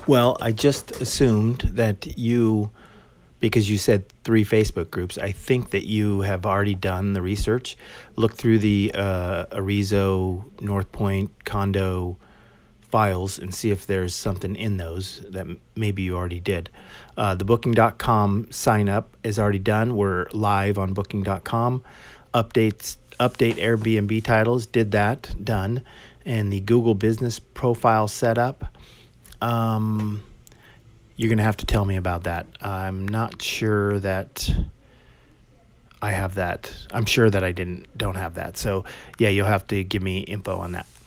Well, I just assumed that because you said three Facebook groups, I think that you have already done the research. Look through the Arizo North Point condo files and see if there's something in those that maybe you already did. The Booking.com sign up is already done. We're live on Booking.com. Update Airbnb titles, did that, done. And the Google Business profile setup. You're going to have to tell me about that. I'm not sure that I have that. I'm sure that I don't have that. So, yeah, you'll have to give me info on that.